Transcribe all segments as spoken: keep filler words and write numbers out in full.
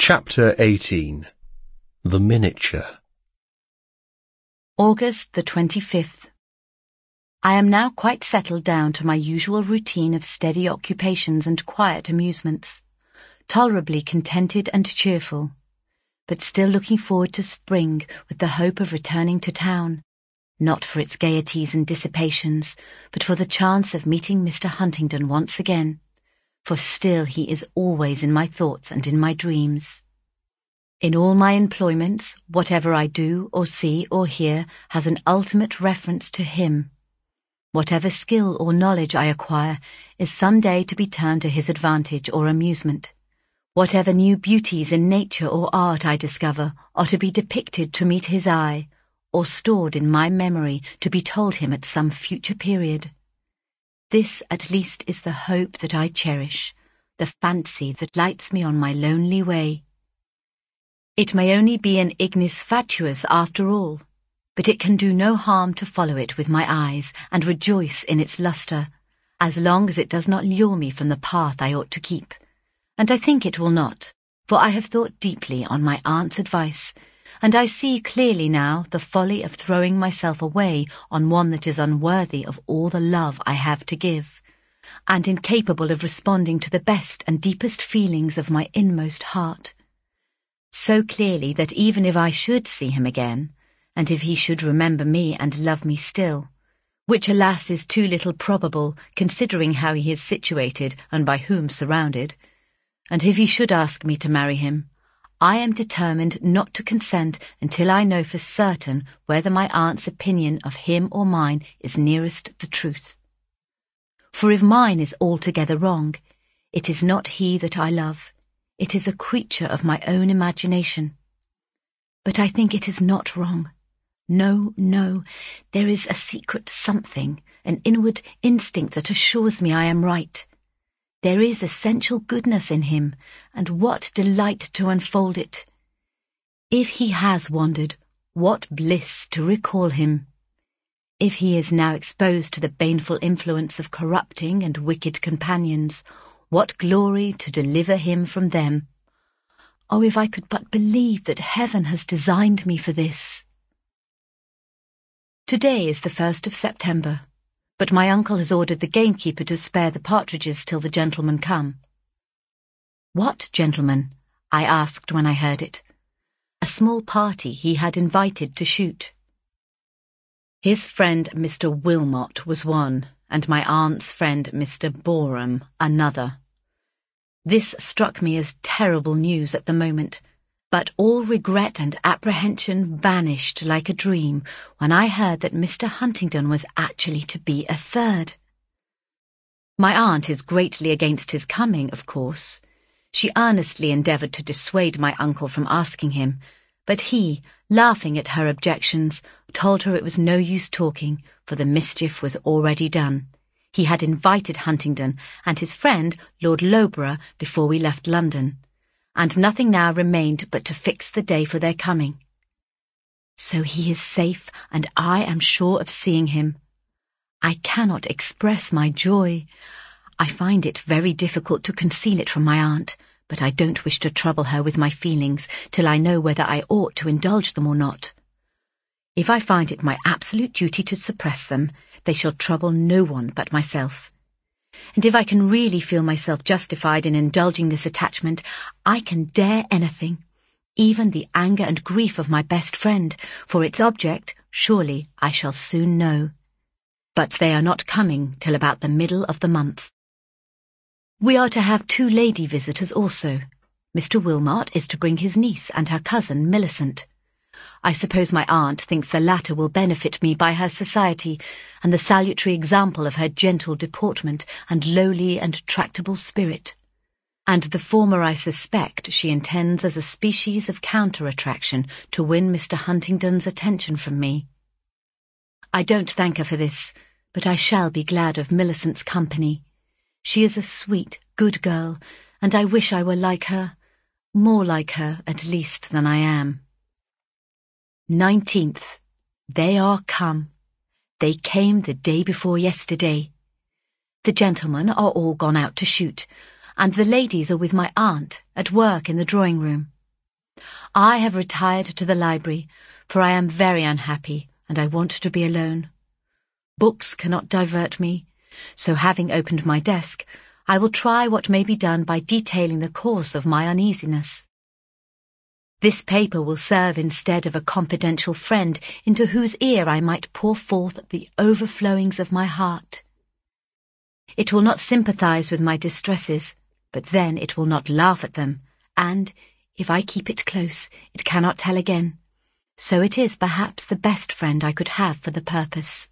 Chapter eighteen. The Miniature. August the twenty-fifth. I am now quite settled down to my usual routine of steady occupations and quiet amusements, tolerably contented and cheerful, but still looking forward to spring with the hope of returning to town, not for its gaieties and dissipations, but for the chance of meeting Mister Huntingdon once again, for still he is always in my thoughts and in my dreams. In all my employments, whatever I do or see or hear has an ultimate reference to him. Whatever skill or knowledge I acquire is some day to be turned to his advantage or amusement. Whatever new beauties in nature or art I discover are to be depicted to meet his eye, or stored in my memory to be told him at some future period. This at least is the hope that I cherish, the fancy that lights me on my lonely way. It may only be an ignis fatuus after all, but it can do no harm to follow it with my eyes and rejoice in its lustre, as long as it does not lure me from the path I ought to keep. And I think it will not, for I have thought deeply on my aunt's advice, and I see clearly now the folly of throwing myself away on one that is unworthy of all the love I have to give, and incapable of responding to the best and deepest feelings of my inmost heart. So clearly that even if I should see him again, and if he should remember me and love me still, which alas is too little probable considering how he is situated and by whom surrounded, and if he should ask me to marry him, I am determined not to consent until I know for certain whether my aunt's opinion of him or mine is nearest the truth. For if mine is altogether wrong, it is not he that I love, it is a creature of my own imagination. But I think it is not wrong. No, no, there is a secret something, an inward instinct that assures me I am right. There is essential goodness in him, and what delight to unfold it. If he has wandered, what bliss to recall him. If he is now exposed to the baneful influence of corrupting and wicked companions, what glory to deliver him from them. Oh, if I could but believe that heaven has designed me for this. Today is the first of September. But my uncle has ordered the gamekeeper to spare the partridges till the gentlemen come. What gentlemen? I asked when I heard it. A small party he had invited to shoot. His friend Mister Wilmot was one, and my aunt's friend Mister Boreham another. This struck me as terrible news at the moment, but all regret and apprehension vanished like a dream when I heard that Mister Huntingdon was actually to be a third. My aunt is greatly against his coming, of course. She earnestly endeavoured to dissuade my uncle from asking him, but he, laughing at her objections, told her it was no use talking, for the mischief was already done. He had invited Huntingdon and his friend Lord Loughborough before we left London, and nothing now remained but to fix the day for their coming. So he is safe, and I am sure of seeing him. I cannot express my joy. I find it very difficult to conceal it from my aunt, but I don't wish to trouble her with my feelings till I know whether I ought to indulge them or not. If I find it my absolute duty to suppress them, they shall trouble no one but myself. And if I can really feel myself justified in indulging this attachment, I can dare anything, even the anger and grief of my best friend, for its object, surely, I shall soon know. But they are not coming till about the middle of the month. We are to have two lady visitors also. Mister Wilmot is to bring his niece and her cousin Millicent. I suppose my aunt thinks the latter will benefit me by her society, and the salutary example of her gentle deportment and lowly and tractable spirit. And the former I suspect she intends as a species of counter-attraction to win Mister Huntingdon's attention from me. I don't thank her for this, but I shall be glad of Millicent's company. She is a sweet, good girl, and I wish I were like her, more like her, at least, than I am. Nineteenth. They are come. They came the day before yesterday. The gentlemen are all gone out to shoot, and the ladies are with my aunt, at work in the drawing-room, I have retired to the library, for I am very unhappy and I want to be alone. Books cannot divert me, so having opened my desk, I will try what may be done by detailing the cause of my uneasiness. This paper will serve instead of a confidential friend into whose ear I might pour forth the overflowings of my heart. It will not sympathize with my distresses, but then it will not laugh at them, and, if I keep it close, it cannot tell again. So it is perhaps the best friend I could have for the purpose.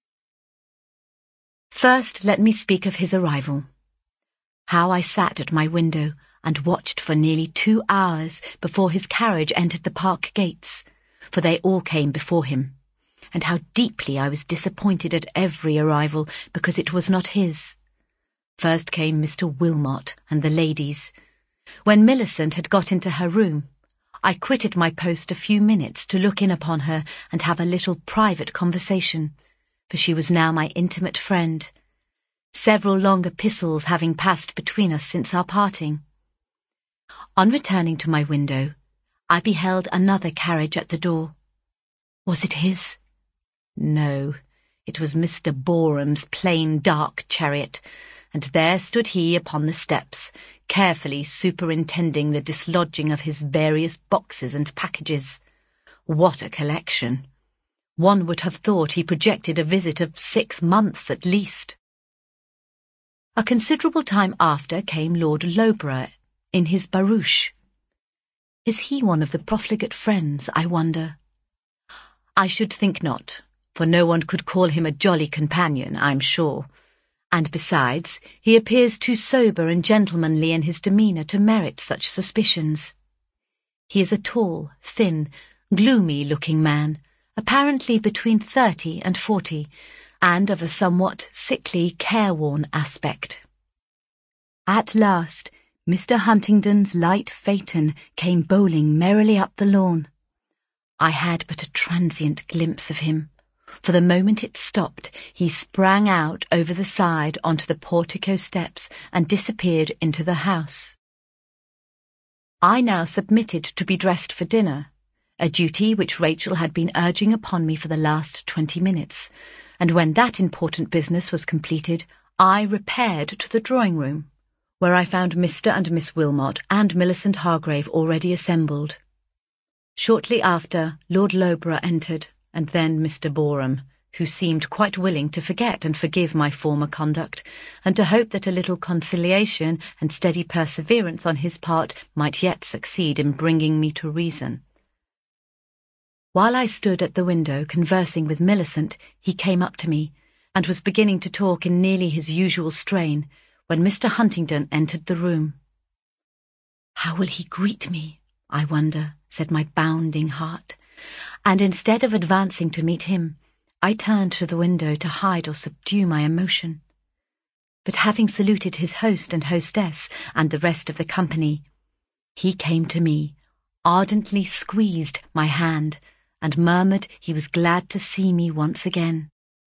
First, let me speak of his arrival. How I sat at my window and watched for nearly two hours before his carriage entered the park gates, for they all came before him, and how deeply I was disappointed at every arrival because it was not his. First came Mister Wilmot and the ladies. When Millicent had got into her room, I quitted my post a few minutes to look in upon her and have a little private conversation, for she was now my intimate friend, several long epistles having passed between us since our parting. On returning to my window, I beheld another carriage at the door. Was it his? No, it was Mister Boreham's plain dark chariot, and there stood he upon the steps, carefully superintending the dislodging of his various boxes and packages. What a collection! One would have thought he projected a visit of six months at least. A considerable time after came Lord Loughborough in his barouche. Is he one of the profligate friends, I wonder? I should think not, for no one could call him a jolly companion, I'm sure. And besides, he appears too sober and gentlemanly in his demeanour to merit such suspicions. He is a tall, thin, gloomy-looking man, apparently between thirty and forty, and of a somewhat sickly, careworn aspect. At last, Mister Huntingdon's light phaeton came bowling merrily up the lawn. I had but a transient glimpse of him, for the moment it stopped, he sprang out over the side onto the portico steps and disappeared into the house. I now submitted to be dressed for dinner, a duty which Rachel had been urging upon me for the last twenty minutes, and when that important business was completed, I repaired to the drawing-room, where I found Mister and Miss Wilmot and Millicent Hargrave already assembled. Shortly after, Lord Loughborough entered, and then Mister Boreham, who seemed quite willing to forget and forgive my former conduct, and to hope that a little conciliation and steady perseverance on his part might yet succeed in bringing me to reason. While I stood at the window conversing with Millicent, he came up to me, and was beginning to talk in nearly his usual strain, when Mister Huntingdon entered the room. How will he greet me, I wonder, said my bounding heart, and instead of advancing to meet him, I turned to the window to hide or subdue my emotion. But having saluted his host and hostess and the rest of the company, he came to me, ardently squeezed my hand, and murmured he was glad to see me once again.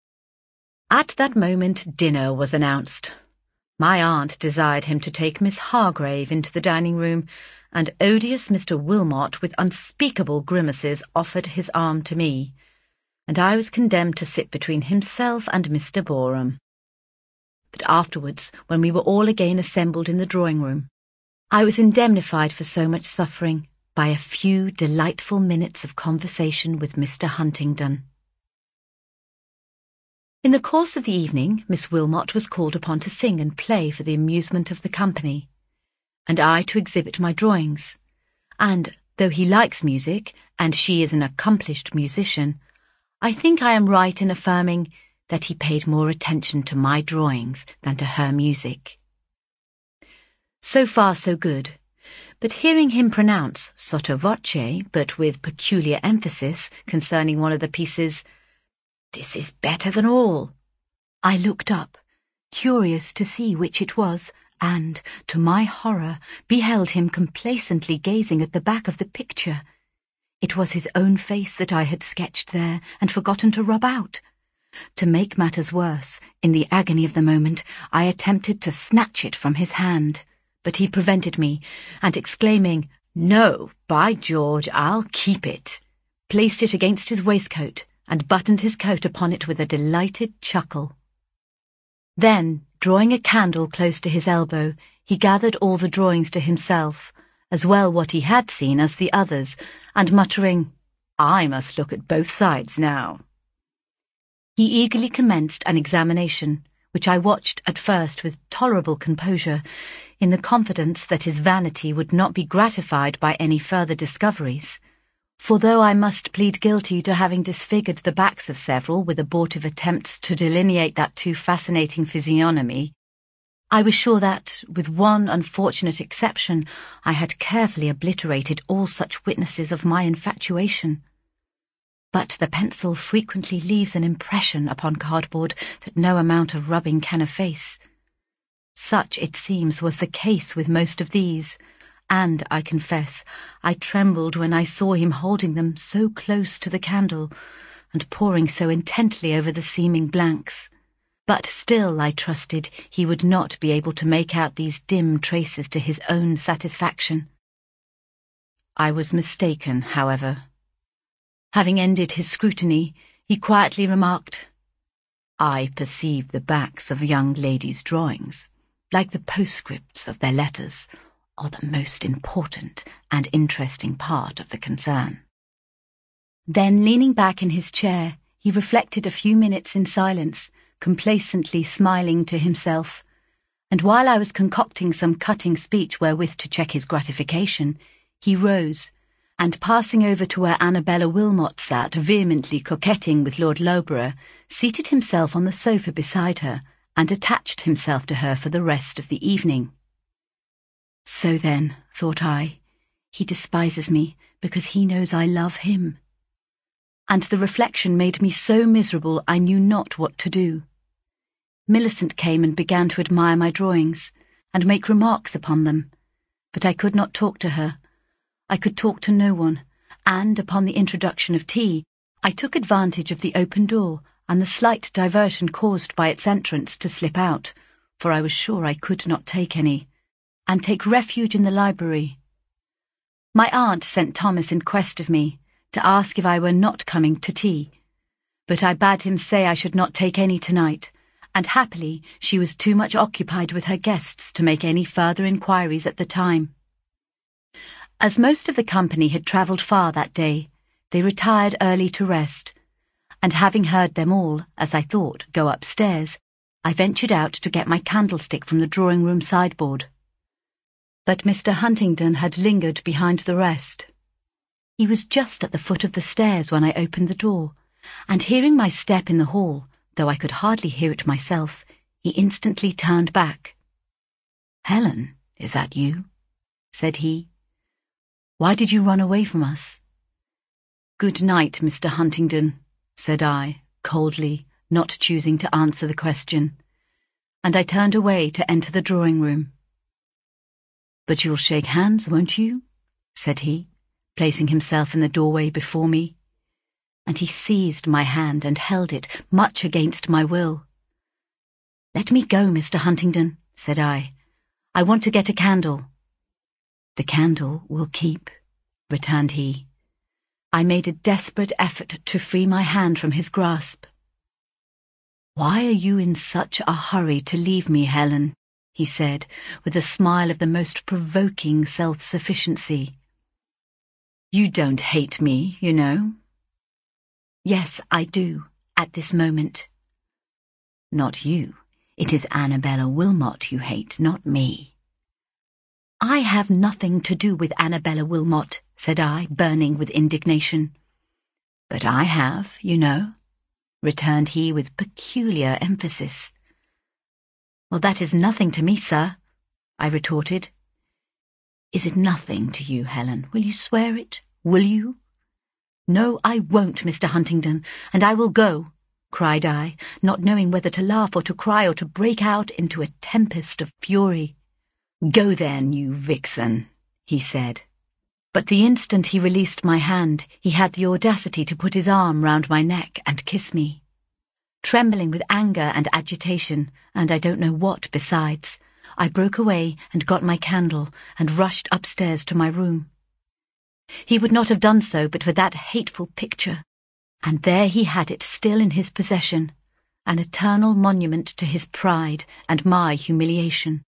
At that moment dinner was announced. My aunt desired him to take Miss Hargrave into the dining-room, and odious Mister Wilmot with unspeakable grimaces offered his arm to me, and I was condemned to sit between himself and Mister Boreham. But afterwards, when we were all again assembled in the drawing-room, I was indemnified for so much suffering by a few delightful minutes of conversation with Mister Huntingdon. In the course of the evening, Miss Wilmot was called upon to sing and play for the amusement of the company, and I to exhibit my drawings, and, though he likes music, and she is an accomplished musician, I think I am right in affirming that he paid more attention to my drawings than to her music. So far so good, but hearing him pronounce sotto voce, but with peculiar emphasis, concerning one of the pieces, "This is better than all," I looked up, curious to see which it was, and, to my horror, beheld him complacently gazing at the back of the picture. It was his own face that I had sketched there and forgotten to rub out. To make matters worse, in the agony of the moment, I attempted to snatch it from his hand, but he prevented me, and exclaiming, No, by George, I'll keep it, placed it against his waistcoat, and buttoned his coat upon it with a delighted chuckle. Then, drawing a candle close to his elbow, he gathered all the drawings to himself, as well what he had seen as the others, and muttering, "I must look at both sides now." He eagerly commenced an examination, which I watched at first with tolerable composure, in the confidence that his vanity would not be gratified by any further discoveries. For though I must plead guilty to having disfigured the backs of several with abortive attempts to delineate that too fascinating physiognomy, I was sure that, with one unfortunate exception, I had carefully obliterated all such witnesses of my infatuation. But the pencil frequently leaves an impression upon cardboard that no amount of rubbing can efface. Such, it seems, was the case with most of these, and, I confess, I trembled when I saw him holding them so close to the candle, and poring so intently over the seeming blanks. But still I trusted he would not be able to make out these dim traces to his own satisfaction. I was mistaken, however. Having ended his scrutiny, he quietly remarked, "I perceive the backs of young ladies' drawings, like the postscripts of their letters, are the most important and interesting part of the concern." Then, leaning back in his chair, he reflected a few minutes in silence, complacently smiling to himself, and while I was concocting some cutting speech wherewith to check his gratification, he rose, and passing over to where Annabella Wilmot sat vehemently coquetting with Lord Loughborough, seated himself on the sofa beside her, and attached himself to her for the rest of the evening. So then, thought I, he despises me because he knows I love him. And the reflection made me so miserable I knew not what to do. Millicent came and began to admire my drawings, and make remarks upon them, but I could not talk to her. I could talk to no one, and, upon the introduction of tea, I took advantage of the open door and the slight diversion caused by its entrance to slip out, for I was sure I could not take any, and take refuge in the library. My aunt sent Thomas in quest of me, to ask if I were not coming to tea, but I bade him say I should not take any tonight, and happily she was too much occupied with her guests to make any further inquiries at the time. As most of the company had travelled far that day, they retired early to rest, and having heard them all, as I thought, go upstairs, I ventured out to get my candlestick from the drawing-room sideboard. But Mister Huntingdon had lingered behind the rest. He was just at the foot of the stairs when I opened the door, and hearing my step in the hall, though I could hardly hear it myself, he instantly turned back. "Helen, is that you?" said he. "Why did you run away from us?" "Good night, Mister Huntingdon," said I, coldly, not choosing to answer the question, and I turned away to enter the drawing-room. "But you'll shake hands, won't you?" said he, placing himself in the doorway before me, and he seized my hand and held it, much against my will. "Let me go, Mister Huntingdon," said I. "I want to get a candle." "The candle will keep," returned he. I made a desperate effort to free my hand from his grasp. "Why are you in such a hurry to leave me, Helen?" he said, with a smile of the most provoking self-sufficiency. "You don't hate me, you know." "Yes, I do, at this moment." "Not you. It is Annabella Wilmot you hate, not me." "I have nothing to do with Annabella Wilmot," said I, burning with indignation. "But I have, you know," returned he with peculiar emphasis. "Well, that is nothing to me, sir," I retorted. "Is it nothing to you, Helen? Will you swear it? Will you?" "No, I won't, Mister Huntingdon, and I will go," cried I, not knowing whether to laugh or to cry or to break out into a tempest of fury. "Go then, you vixen," he said. But the instant he released my hand, he had the audacity to put his arm round my neck and kiss me. Trembling with anger and agitation, and I don't know what besides, I broke away and got my candle and rushed upstairs to my room. He would not have done so but for that hateful picture, and there he had it still in his possession, an eternal monument to his pride and my humiliation.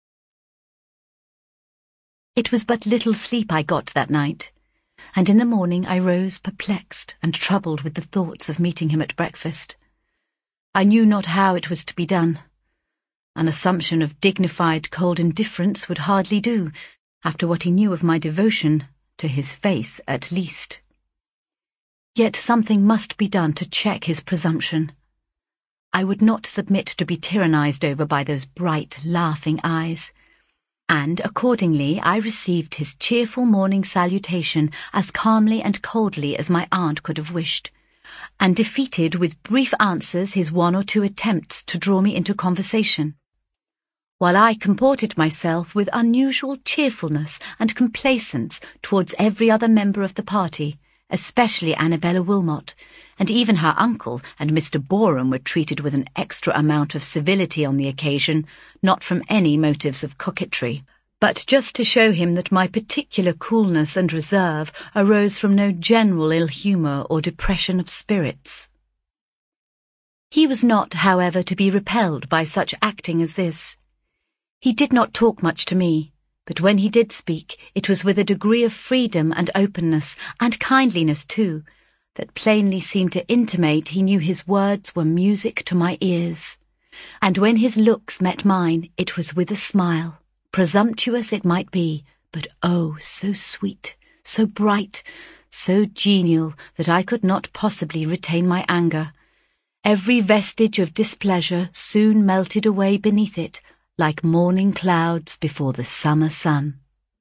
It was but little sleep I got that night, and in the morning I rose perplexed and troubled with the thoughts of meeting him at breakfast. I knew not how it was to be done. An assumption of dignified cold indifference would hardly do, after what he knew of my devotion, to his face at least. Yet something must be done to check his presumption. I would not submit to be tyrannized over by those bright, laughing eyes, and accordingly I received his cheerful morning salutation as calmly and coldly as my aunt could have wished, and defeated with brief answers his one or two attempts to draw me into conversation, while I comported myself with unusual cheerfulness and complacence towards every other member of the party, especially Annabella Wilmot, and even her uncle and Mister Boreham were treated with an extra amount of civility on the occasion, not from any motives of coquetry, but just to show him that my particular coolness and reserve arose from no general ill-humour or depression of spirits. He was not, however, to be repelled by such acting as this. He did not talk much to me, but when he did speak, it was with a degree of freedom and openness, and kindliness too, that plainly seemed to intimate he knew his words were music to my ears, and when his looks met mine it was with a smile, presumptuous it might be, but oh, so sweet, so bright, so genial that I could not possibly retain my anger. Every vestige of displeasure soon melted away beneath it, like morning clouds before the summer sun.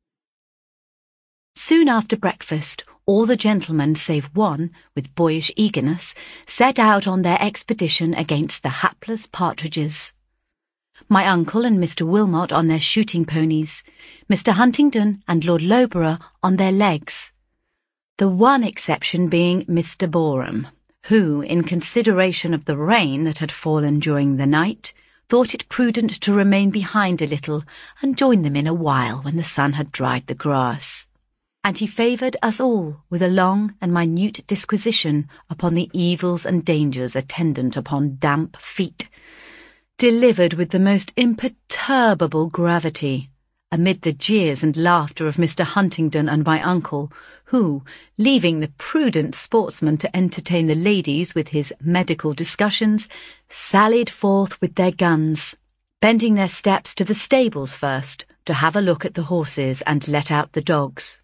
Soon after breakfast, all the gentlemen save one, with boyish eagerness, set out on their expedition against the hapless partridges. My uncle and Mister Wilmot on their shooting ponies, Mister Huntingdon and Lord Loughborough on their legs, the one exception being Mister Boreham, who, in consideration of the rain that had fallen during the night, thought it prudent to remain behind a little and join them in a while when the sun had dried the grass. And he favoured us all with a long and minute disquisition upon the evils and dangers attendant upon damp feet, delivered with the most imperturbable gravity, amid the jeers and laughter of Mister Huntingdon and my uncle, who, leaving the prudent sportsman to entertain the ladies with his medical discussions, sallied forth with their guns, bending their steps to the stables first to have a look at the horses and let out the dogs.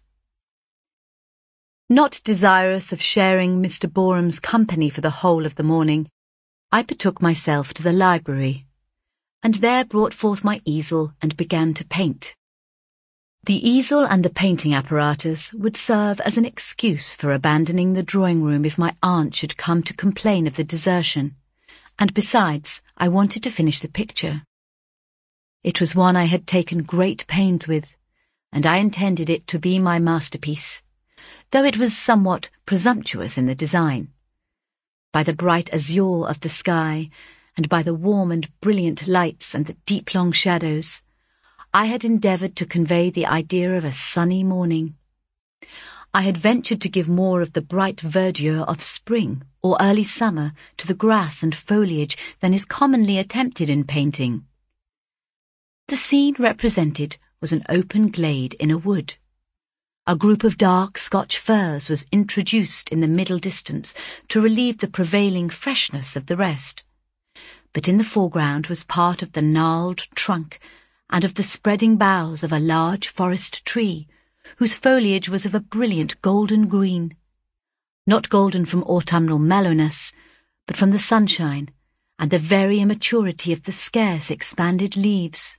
Not desirous of sharing Mister Boreham's company for the whole of the morning, I betook myself to the library, and there brought forth my easel and began to paint. The easel and the painting apparatus would serve as an excuse for abandoning the drawing-room if my aunt should come to complain of the desertion, and besides, I wanted to finish the picture. It was one I had taken great pains with, and I intended it to be my masterpiece, though it was somewhat presumptuous in the design. By the bright azure of the sky, and by the warm and brilliant lights and the deep long shadows, I had endeavoured to convey the idea of a sunny morning. I had ventured to give more of the bright verdure of spring or early summer to the grass and foliage than is commonly attempted in painting. The scene represented was an open glade in a wood. A group of dark Scotch firs was introduced in the middle distance to relieve the prevailing freshness of the rest, but in the foreground was part of the gnarled trunk and of the spreading boughs of a large forest tree, whose foliage was of a brilliant golden green, not golden from autumnal mellowness, but from the sunshine and the very immaturity of the scarce expanded leaves.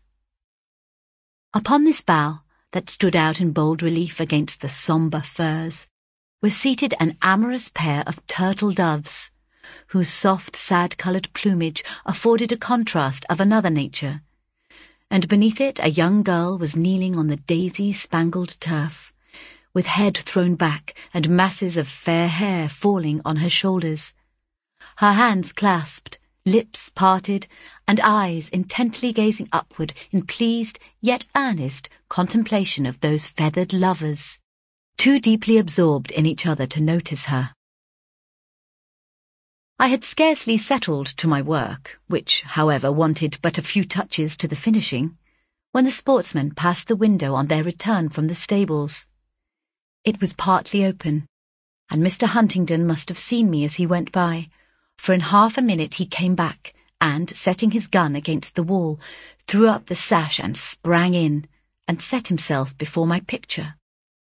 Upon this bough, that stood out in bold relief against the sombre firs, were seated an amorous pair of turtle doves, whose soft, sad-coloured plumage afforded a contrast of another nature, and beneath it a young girl was kneeling on the daisy-spangled turf, with head thrown back and masses of fair hair falling on her shoulders, her hands clasped, lips parted, and eyes intently gazing upward in pleased yet earnest contemplation of those feathered lovers, too deeply absorbed in each other to notice her. I had scarcely settled to my work, which, however, wanted but a few touches to the finishing, when the sportsmen passed the window on their return from the stables. It was partly open, and Mister Huntingdon must have seen me as he went by, for in half a minute he came back, and, setting his gun against the wall, threw up the sash and sprang in, and set himself before my picture.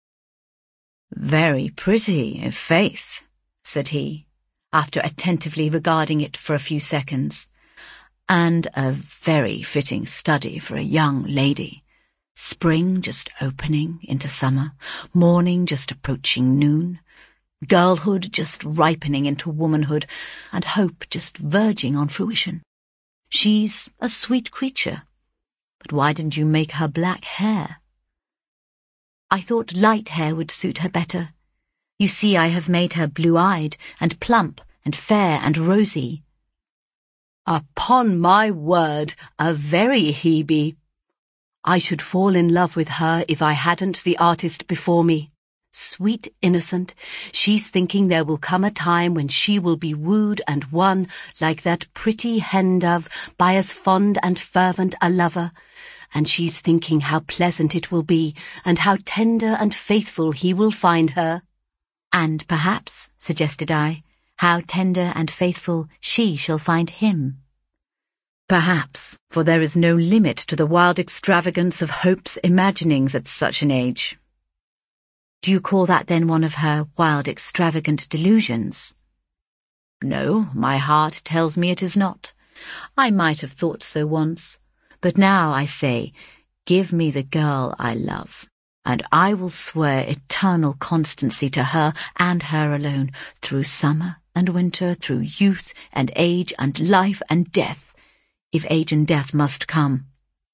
"Very pretty, i' faith," said he, after attentively regarding it for a few seconds, "and a very fitting study for a young lady. Spring just opening into summer, morning just approaching noon, girlhood just ripening into womanhood, and hope just verging on fruition. She's a sweet creature, but why didn't you make her black hair?" "I thought light hair would suit her better. You see, I have made her blue-eyed and plump and fair and rosy." "Upon my word, a very Hebe. I should fall in love with her if I hadn't the artist before me. Sweet innocent, she's thinking there will come a time when she will be wooed and won like that pretty hen-dove by as fond and fervent a lover, and she's thinking how pleasant it will be, and how tender and faithful he will find her." "And perhaps," suggested I, "how tender and faithful she shall find him." "Perhaps, for there is no limit to the wild extravagance of Hope's imaginings at such an age." "Do you call that then one of her wild extravagant delusions?" "No, my heart tells me it is not. I might have thought so once, but now I say, give me the girl I love, and I will swear eternal constancy to her and her alone, through summer and winter, through youth and age and life and death, if age and death must come."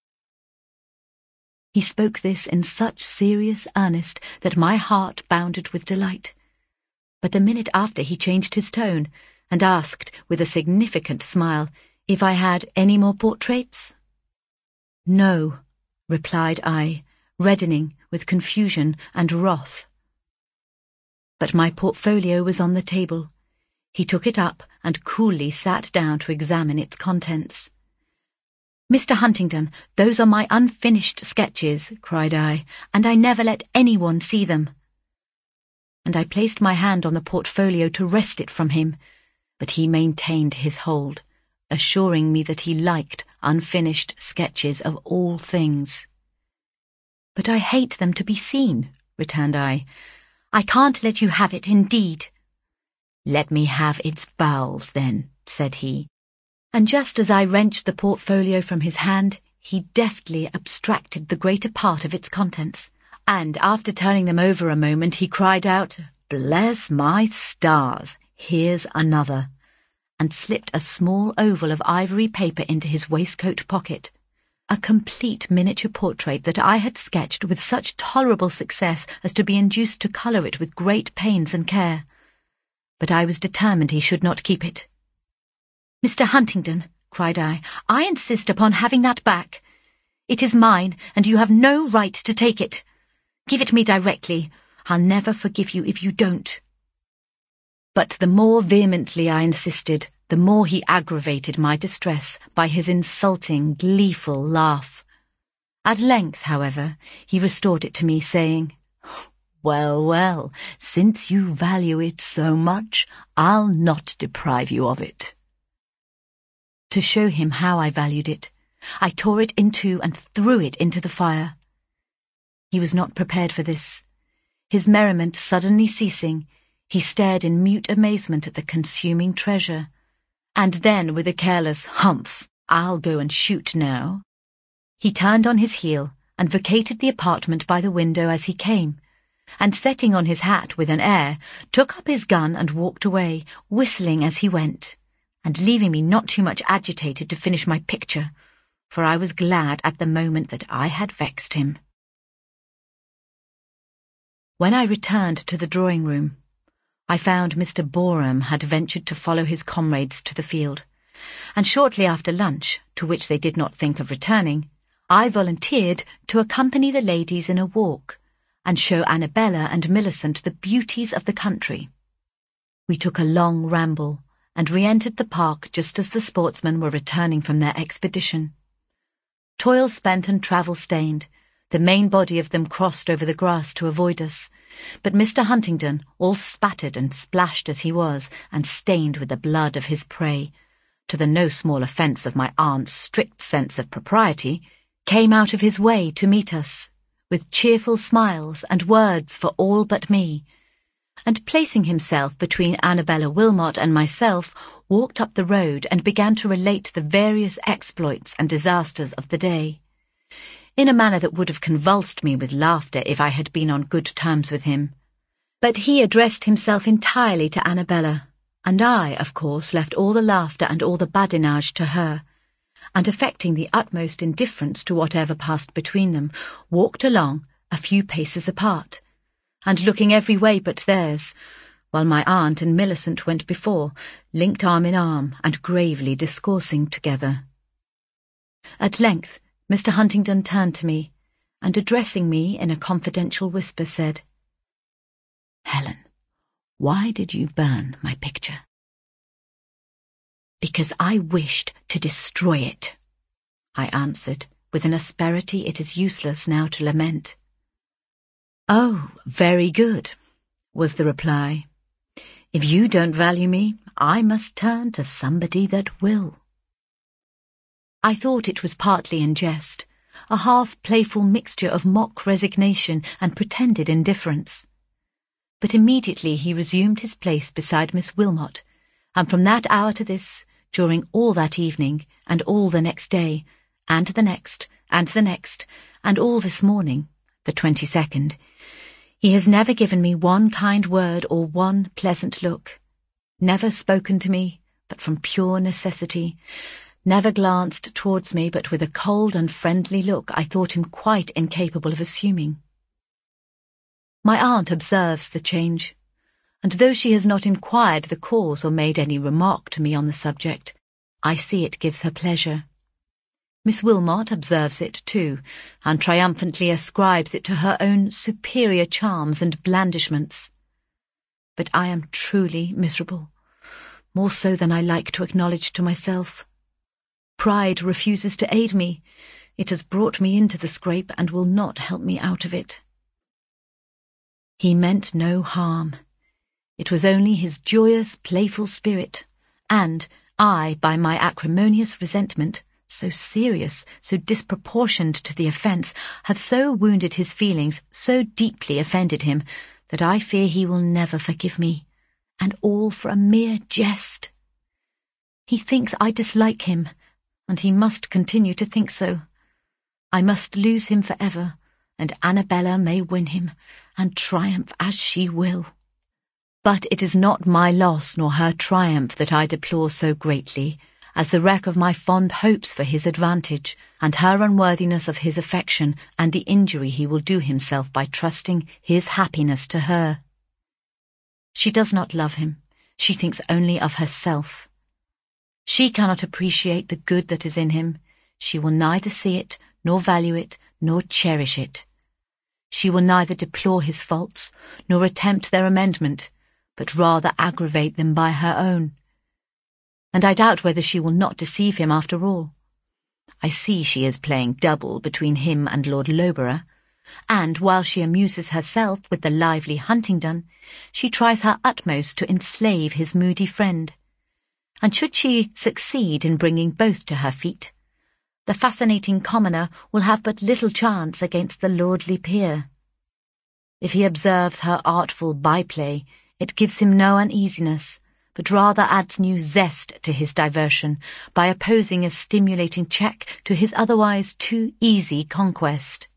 He spoke this in such serious earnest that my heart bounded with delight. But the minute after he changed his tone, and asked, with a significant smile, if I had any more portraits. "No," replied I, reddening with confusion and wrath. But my portfolio was on the table. He took it up and coolly sat down to examine its contents. "Mister Huntingdon, those are my unfinished sketches," cried I, "and I never let anyone see them." And I placed my hand on the portfolio to wrest it from him, but he maintained his hold, assuring me that he liked unfinished sketches of all things. "But I hate them to be seen," returned I. "I can't let you have it, indeed." "Let me have its bowels, then," said he. And just as I wrenched the portfolio from his hand, he deftly abstracted the greater part of its contents, and after turning them over a moment, he cried out, "Bless my stars, here's another," and slipped a small oval of ivory paper into his waistcoat pocket. A complete miniature portrait that I had sketched with such tolerable success as to be induced to colour it with great pains and care. But I was determined he should not keep it. "Mister Huntingdon," cried I, "I insist upon having that back. It is mine, and you have no right to take it. Give it me directly. I'll never forgive you if you don't." But the more vehemently I insisted, the more he aggravated my distress by his insulting, gleeful laugh. At length, however, he restored it to me, saying, "Well, well, since you value it so much, I'll not deprive you of it." To show him how I valued it, I tore it in two and threw it into the fire. He was not prepared for this. His merriment suddenly ceasing, he stared in mute amazement at the consuming treasure, and then, with a careless "Humph, I'll go and shoot now," he turned on his heel and vacated the apartment by the window as he came, and setting on his hat with an air, took up his gun and walked away, whistling as he went, and leaving me not too much agitated to finish my picture, for I was glad at the moment that I had vexed him. When I returned to the drawing-room, I found Mister Boreham had ventured to follow his comrades to the field, and shortly after lunch, to which they did not think of returning, I volunteered to accompany the ladies in a walk, and show Annabella and Millicent the beauties of the country. We took a long ramble and re-entered the park just as the sportsmen were returning from their expedition. Toil spent and travel stained, the main body of them crossed over the grass to avoid us, but Mister Huntingdon, all spattered and splashed as he was, and stained with the blood of his prey, to the no small offence of my aunt's strict sense of propriety, came out of his way to meet us, with cheerful smiles and words for all but me, and placing himself between Annabella Wilmot and myself, walked up the road and began to relate the various exploits and disasters of the day, in a manner that would have convulsed me with laughter if I had been on good terms with him. But he addressed himself entirely to Annabella, and I, of course, left all the laughter and all the badinage to her, and affecting the utmost indifference to whatever passed between them, walked along a few paces apart, and looking every way but theirs, while my aunt and Millicent went before, linked arm in arm, and gravely discoursing together. At length Mister Huntingdon turned to me, and addressing me in a confidential whisper said, "Helen, why did you burn my picture?" "Because I wished to destroy it," I answered, with an asperity it is useless now to lament. "Oh, very good," was the reply. "If you don't value me, I must turn to somebody that will." I thought it was partly in jest, a half-playful mixture of mock resignation and pretended indifference. But immediately he resumed his place beside Miss Wilmot, and from that hour to this, during all that evening, and all the next day, and the next, and the next, and all this morning, the twenty-second, he has never given me one kind word or one pleasant look, never spoken to me but from pure necessity, never glanced towards me but with a cold unfriendly look I thought him quite incapable of assuming. My aunt observes the change, and though she has not inquired the cause or made any remark to me on the subject, I see it gives her pleasure. Miss Wilmot observes it too, and triumphantly ascribes it to her own superior charms and blandishments. But I am truly miserable, more so than I like to acknowledge to myself. Pride refuses to aid me. It has brought me into the scrape and will not help me out of it. He meant no harm. It was only his joyous, playful spirit, and I, by my acrimonious resentment, so serious, so disproportioned to the offence, have so wounded his feelings, so deeply offended him, that I fear he will never forgive me, and all for a mere jest. He thinks I dislike him, and he must continue to think so. I must lose him for ever, and Annabella may win him, and triumph as she will. But it is not my loss nor her triumph that I deplore so greatly, as the wreck of my fond hopes for his advantage, and her unworthiness of his affection, and the injury he will do himself by trusting his happiness to her. She does not love him, she thinks only of herself. She cannot appreciate the good that is in him. She will neither see it, nor value it, nor cherish it. She will neither deplore his faults, nor attempt their amendment, but rather aggravate them by her own. And I doubt whether she will not deceive him after all. I see she is playing double between him and Lord Loughborough, and while she amuses herself with the lively Huntingdon, she tries her utmost to enslave his moody friend. And should she succeed in bringing both to her feet, the fascinating commoner will have but little chance against the lordly peer. If he observes her artful byplay, it gives him no uneasiness, but rather adds new zest to his diversion by opposing a stimulating check to his otherwise too easy conquest.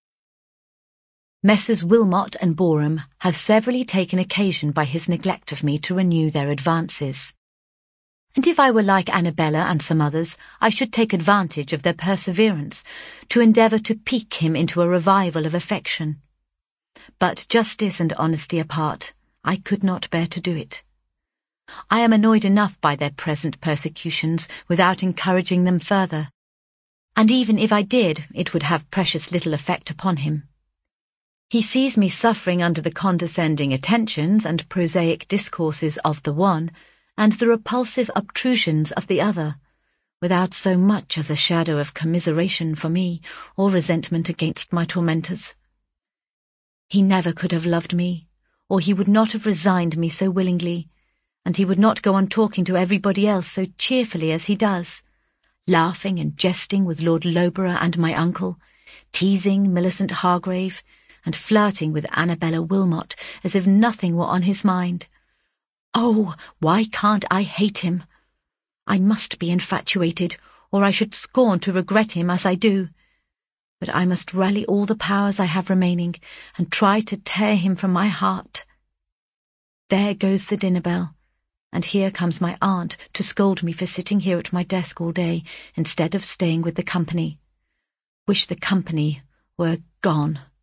Messrs. Wilmot and Boreham have severally taken occasion by his neglect of me to renew their advances. And if I were like Annabella and some others, I should take advantage of their perseverance to endeavour to pique him into a revival of affection. But justice and honesty apart, I could not bear to do it. I am annoyed enough by their present persecutions without encouraging them further, and even if I did, it would have precious little effect upon him. He sees me suffering under the condescending attentions and prosaic discourses of the one, and the repulsive obtrusions of the other, without so much as a shadow of commiseration for me or resentment against my tormentors. He never could have loved me, or he would not have resigned me so willingly, and he would not go on talking to everybody else so cheerfully as he does, laughing and jesting with Lord Loughborough and my uncle, teasing Millicent Hargrave, and flirting with Annabella Wilmot as if nothing were on his mind. Oh, why can't I hate him? I must be infatuated, or I should scorn to regret him as I do. But I must rally all the powers I have remaining, and try to tear him from my heart. There goes the dinner bell, and here comes my aunt to scold me for sitting here at my desk all day instead of staying with the company. Wish the company were gone.